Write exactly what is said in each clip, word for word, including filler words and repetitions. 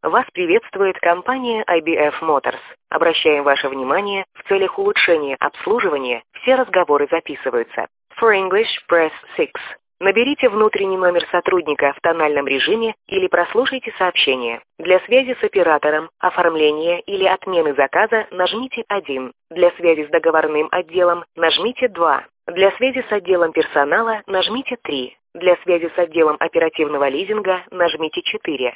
Вас приветствует компания ай би эф Motors. Обращаем ваше внимание, в целях улучшения обслуживания все разговоры записываются. For English, press six. Наберите внутренний номер сотрудника в тональном режиме или прослушайте сообщение. Для связи с оператором, оформления или отмены заказа нажмите один. Для связи с договорным отделом нажмите два. Для связи с отделом персонала нажмите три. Для связи с отделом оперативного лизинга нажмите четыре.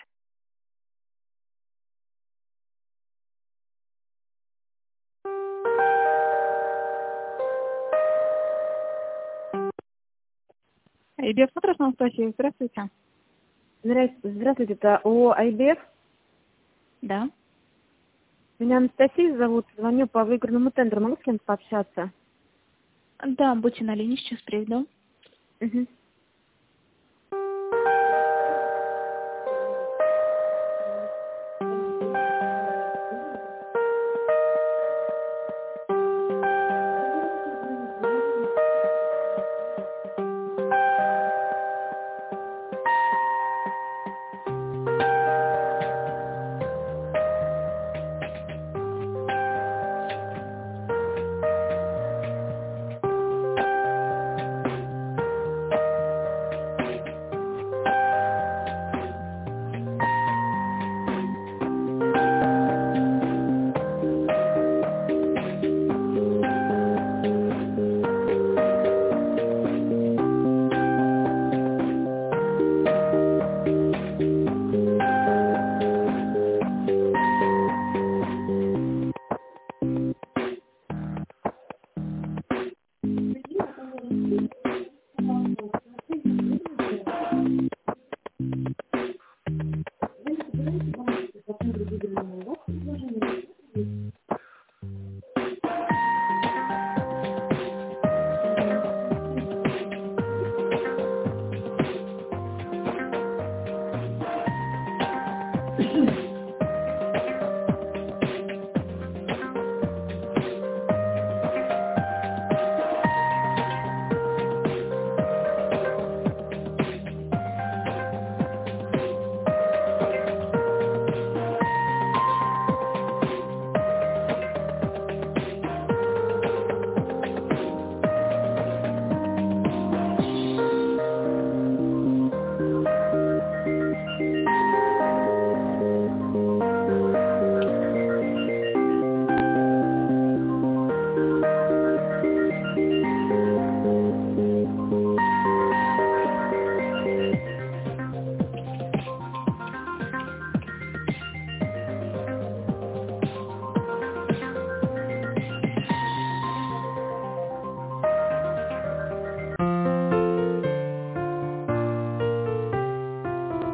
ай би эф Motors, Анастасия, здравствуйте. Здравствуйте, здравствуйте, это ООО ай би эф? Да. Меня Анастасия зовут, звоню по выигранному тендеру, могу с кем-то пообщаться? Да, будьте на линии, сейчас приведу. Угу.